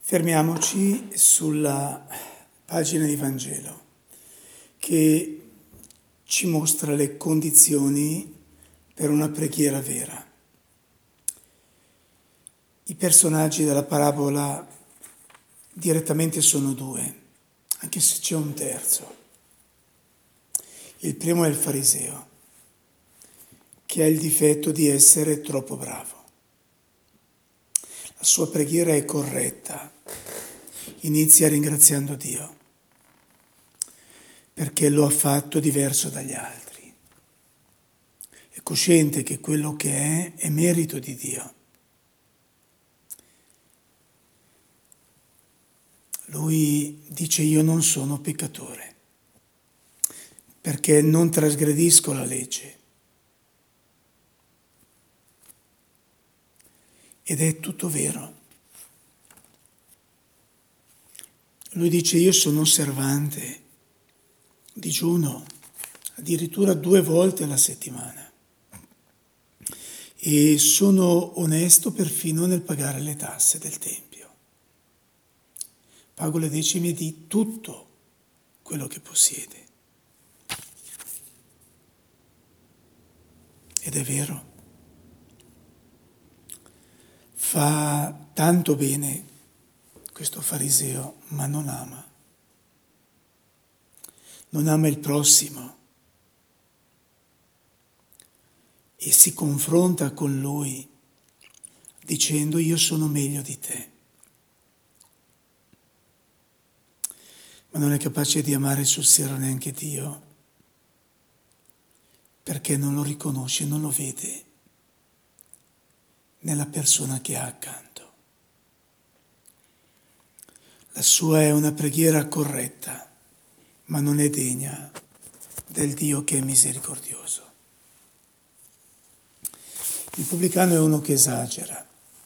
Fermiamoci sulla pagina di Vangelo che ci mostra le condizioni per una preghiera vera. I personaggi della parabola direttamente sono due, anche se c'è un terzo. Il primo è il fariseo, che ha il difetto di essere troppo bravo. La sua preghiera è corretta. Inizia ringraziando Dio perché lo ha fatto diverso dagli altri. È cosciente che quello che è merito di Dio. Lui dice: io non sono peccatore perché non trasgredisco la legge. Ed è tutto vero. Lui dice: io sono osservante, digiuno addirittura 2 volte alla settimana e sono onesto perfino nel pagare le tasse del Tempio. Pago le decime di tutto quello che possiede. Ed è vero. Fa tanto bene questo fariseo, ma non ama. Non ama il prossimo e si confronta con lui dicendo: io sono meglio di te. Ma non è capace di amare sul serio neanche Dio, perché non lo riconosce, non lo vede nella persona che ha accanto. La sua è una preghiera corretta, ma non è degna del Dio che è misericordioso. Il pubblicano è uno che esagera,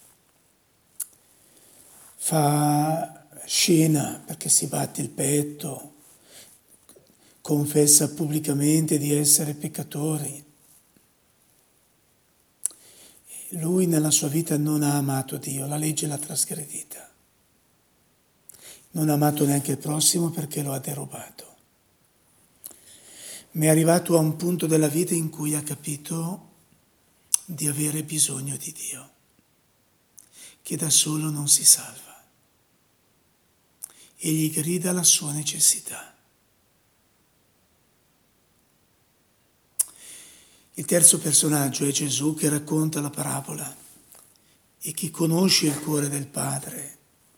fa scena perché si batte il petto, confessa pubblicamente di essere peccatori. Lui nella sua vita non ha amato Dio, la legge l'ha trasgredita. Non ha amato neanche il prossimo perché lo ha derubato. Ma è arrivato a un punto della vita in cui ha capito di avere bisogno di Dio, che da solo non si salva. E gli grida la sua necessità. Il terzo personaggio è Gesù, che racconta la parabola e che conosce il cuore del Padre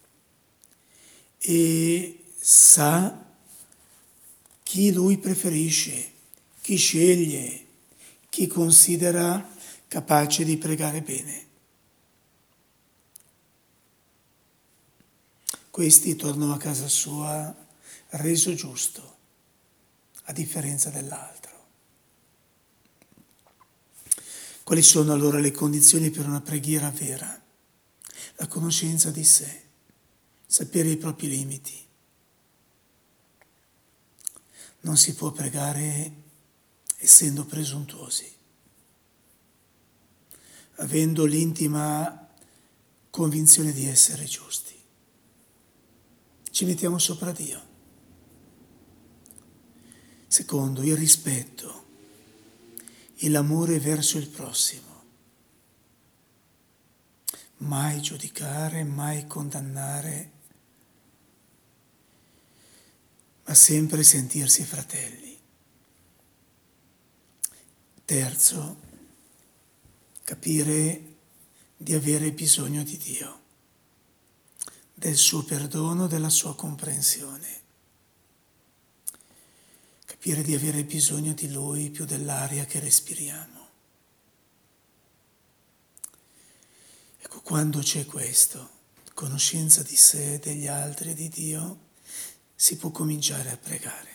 e sa chi lui preferisce, chi sceglie, chi considera capace di pregare bene. Questi tornò a casa sua reso giusto, a differenza dell'altro. Quali sono allora le condizioni per una preghiera vera? La conoscenza di sé, sapere i propri limiti. Non si può pregare essendo presuntuosi, avendo l'intima convinzione di essere giusti. Ci mettiamo sopra Dio. Secondo, il rispetto e l'amore verso il prossimo. Mai giudicare, mai condannare, ma sempre sentirsi fratelli. Terzo, capire di avere bisogno di Dio, del suo perdono, della sua comprensione. Capire di avere bisogno di Lui più dell'aria che respiriamo. Ecco, quando c'è questo, conoscenza di sé, degli altri e di Dio, si può cominciare a pregare.